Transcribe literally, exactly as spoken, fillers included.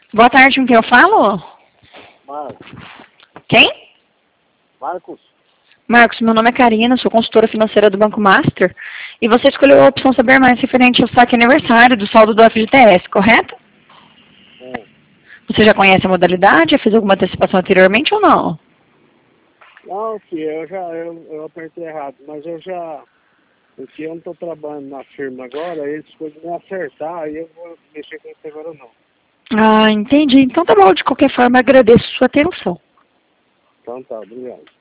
Boa tarde, com quem eu falo? Marcos. Quem? Marcos? Marcos, meu nome é Karina, sou consultora financeira do Banco Master. E você escolheu a opção Saber Mais referente ao saque aniversário do saldo do F G T S, correto? É. Você já conhece a modalidade? Já fez alguma antecipação anteriormente ou não? Não, filho, eu já eu, eu apertei errado, mas eu já. Porque eu não estou trabalhando na firma agora, eles podem me acertar, aí eu vou mexer com isso agora não. Ah, entendi. Então tá bom, de qualquer forma agradeço sua atenção. Então tá, obrigado.